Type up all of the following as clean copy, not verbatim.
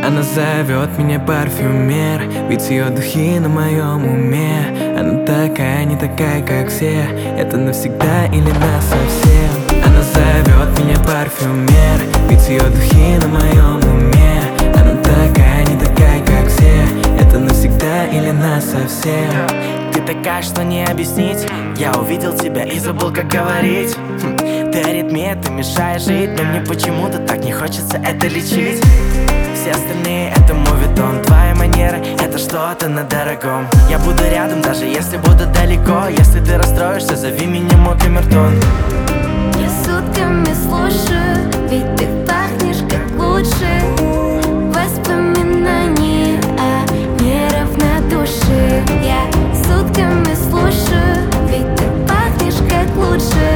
Она зовет меня парфюмер, ведь ее духи на моем уме. Она такая, не такая, как все. Это навсегда или насовсем. Она зовет меня парфюмер, ведь ее духи на моем уме. Она такая, не такая, как все. Это навсегда или насовсем. Ты такая, что не объяснить. Я увидел тебя и забыл, как говорить. Ты аритмия, ты мешаешь жить, но мне почему-то так не хочется это лечить. Все остальные — это мувитон. Твоя манера — это что-то на дорогом. Я буду рядом, даже если буду далеко. Если ты расстроишься, зови меня мой камертон. Я сутками слушаю, ведь ты пахнешь как лучше. Воспоминания о неравнодушии. Я сутками слушаю, ведь ты пахнешь как лучше.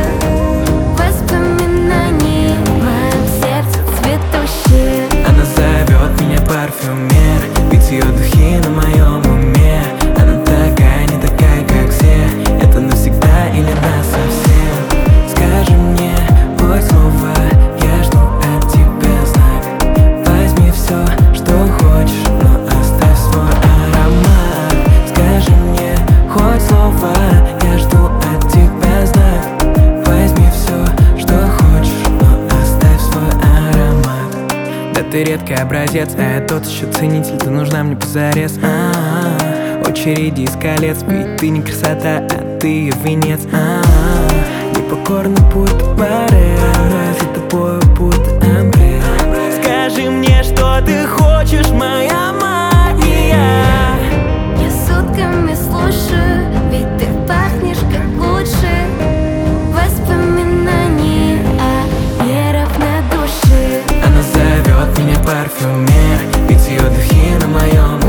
Воспоминания в моем сердце цветущие. Она зовет меня парфюмер, ведь ее духи на моем уме. Она такая, не такая, как все. Это навсегда или насовсем. Скажи мне хоть слово, я жду от тебя знак. Возьми все, что хочешь, но оставь свой аромат. Скажи мне хоть слово, я жду от тебя знак. Возьми все, что хочешь, но оставь свой аромат. Да ты редкий образец, а я тот еще ценитель. Ты нужна мне позарез. Очереди из колец, ведь ты не красота, а ты венец. Непокорный путь баре, за тобой будто амбре. Скажи мне, что ты хочешь, моя магия. Я сутками слушаю, ведь ты пахнешь как лучше. Воспоминания о неравнодушии. Она зовет меня парфюмер, ведь ее духи на моем